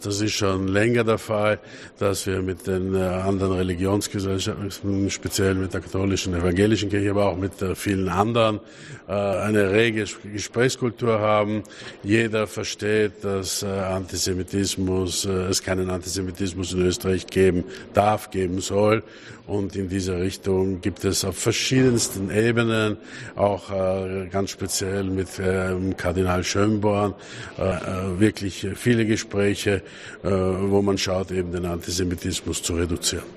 Das ist schon länger der Fall, dass wir mit den anderen Religionsgesellschaften, speziell mit der katholischen, evangelischen Kirche, aber auch mit vielen anderen, eine rege Gesprächskultur haben. Jeder versteht, dass es keinen Antisemitismus in Österreich geben darf, geben soll. Und in dieser Richtung gibt es auf verschiedensten Ebenen, auch ganz speziell mit Kardinal Schönborn, wirklich viele Gespräche, wo man schaut, eben den Antisemitismus zu reduzieren.